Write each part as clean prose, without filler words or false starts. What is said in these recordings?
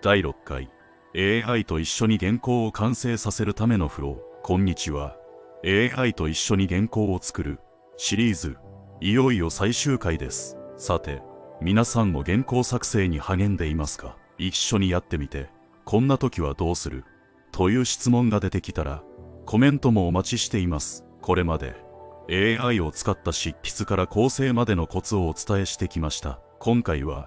第6回 AI と一緒に原稿を完成させるためのフロー。こんにちは。 AI と一緒に原稿を作るシリーズ、いよいよ最終回です。さて、皆さんも原稿作成に励んでいますか？一緒にやってみて、こんな時はどうする？という質問が出てきたら、コメントもお待ちしています。これまで AI を使った執筆から構成までのコツをお伝えしてきました。今回は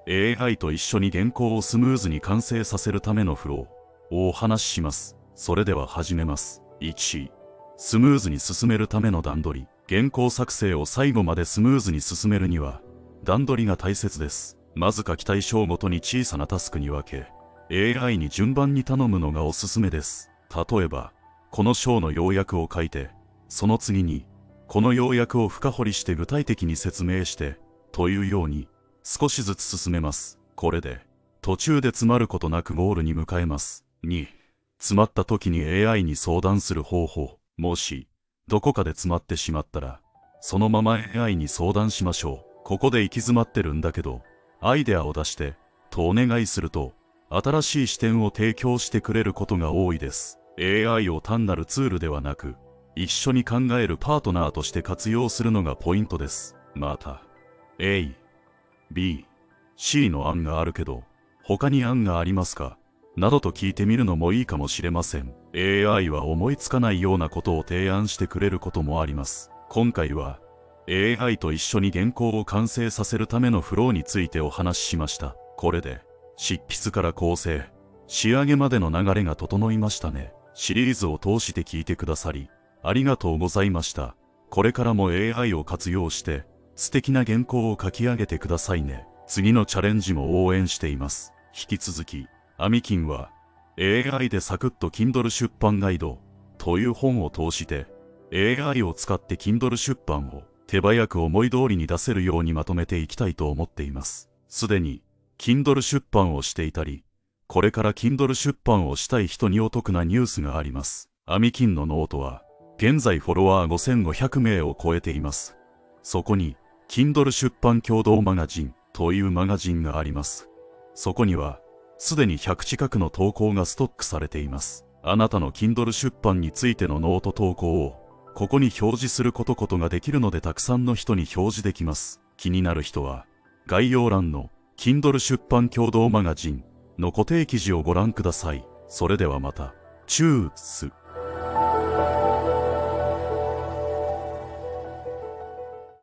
AI と一緒に原稿をスムーズに完成させるためのフローをお話しします。それでは始めます。1、スムーズに進めるための段取り。原稿作成を最後までスムーズに進めるには、段取りが大切です。まず書きたい章ごとに小さなタスクに分け、AI に順番に頼むのがおすすめです。例えば、この章の要約を書いて、その次に、この要約を深掘りして具体的に説明して、というように、少しずつ進めます。これで、途中で詰まることなくゴールに向かえます。2、詰まった時に AI に相談する方法。もし、どこかで詰まってしまったら、そのまま AI に相談しましょう。ここで行き詰まってるんだけど、アイデアを出して、とお願いすると、新しい視点を提供してくれることが多いです。AI を単なるツールではなく、一緒に考えるパートナーとして活用するのがポイントです。また、A、B、C の案があるけど、他に案がありますか？などと聞いてみるのもいいかもしれません。AI は思いつかないようなことを提案してくれることもあります。今回は、AI と一緒に原稿を完成させるためのフローについてお話ししました。これで、執筆から構成、仕上げまでの流れが整いましたね。シリーズを通して聞いてくださり、ありがとうございました。これからも AI を活用して、素敵な原稿を書き上げてくださいね。次のチャレンジも応援しています。引き続き、アミキンは、AI でサクッと Kindle 出版ガイドという本を通して、AI を使って Kindle 出版を手早く思い通りに出せるようにまとめていきたいと思っています。すでに、Kindle 出版をしていたり、これから Kindle 出版をしたい人にお得なニュースがあります。アミキンのノートは、現在フォロワー5500名を超えています。そこに、Kindle 出版共同マガジンというマガジンがあります。そこには、すでに100近くの投稿がストックされています。あなたの Kindle 出版についてのノート投稿を、ここに表示することができるのでたくさんの人に表示できます。気になる人は、概要欄の Kindle 出版共同マガジンの固定記事をご覧ください。それではまた。チュース。